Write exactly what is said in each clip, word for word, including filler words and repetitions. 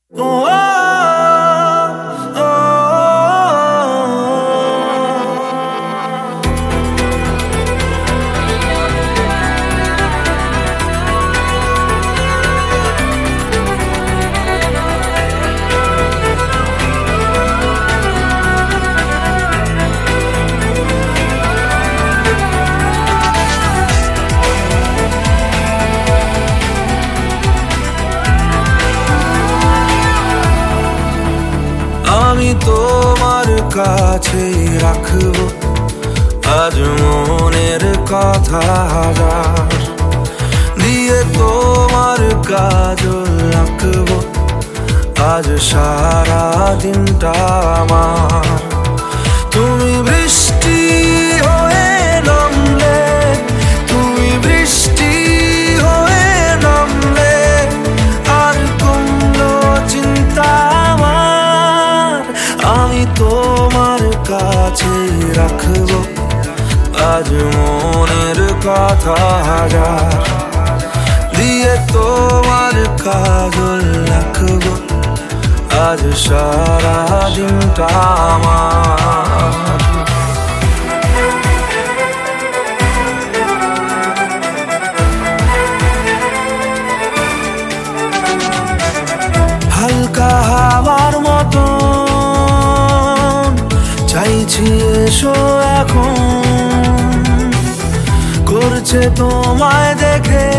আমি তোমার কাছে রাখবো আজ মনের কথা হাজার, দিয়ে তোমার কাজল রাখবো আজ সারা দিনটা আমার। তুমি বৃষ্টি হয়ে নামলে, তুমি বৃষ্টি হয়ে নামলে আর কোনো চিন্তা আমার। আমি তোমার কাছে রাখবো আজ মনের কথা হাজার, দিয়ে তোমার কাজল রাখবো আজ সারা দিনটা আমার। হালকা হাওয়ার মতো চাইছি এসো এখন, করছে তোমায় দেখে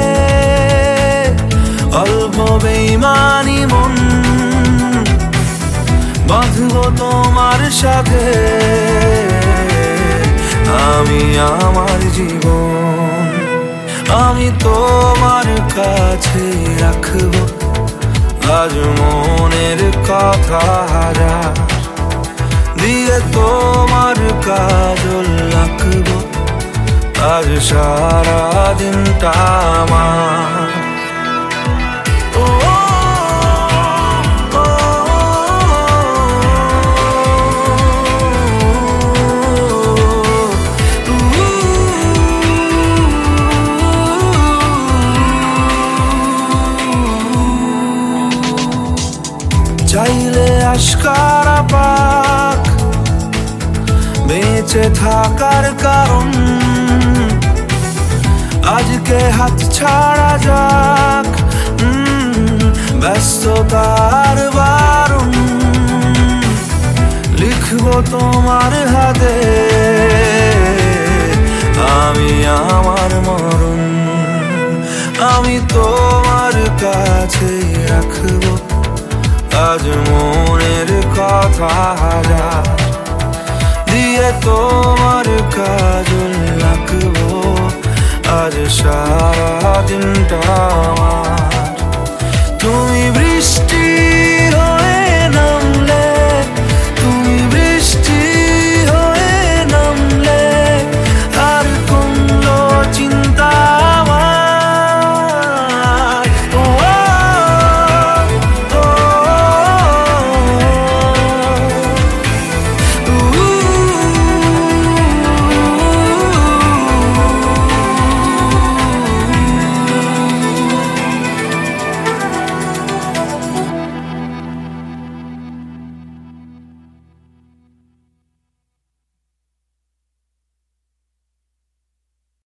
অল্প বেইমানি মন। বাঁধবো তোমার সাথে আমি আমার জীবন। আমি তোমার কাছে রাখবো আজ মনের কথা হাজার, দিয়ে তোমার কাজল রাখবো আজ সারা দিনটা আমার। চাইলে আশকারা পাক বেঁচে থাকার কারণ, আজকে হাত ছাড়া যাক ব্যস্ততার বারণ। লিখবো তোমার হাতে আমি আমার মরণ। আমি তোমার কাছে রাখবো আজ মনের কথা হাজার, দিয়ে তোমার কাজল রাখবো আজ সারা দিনটা আমার।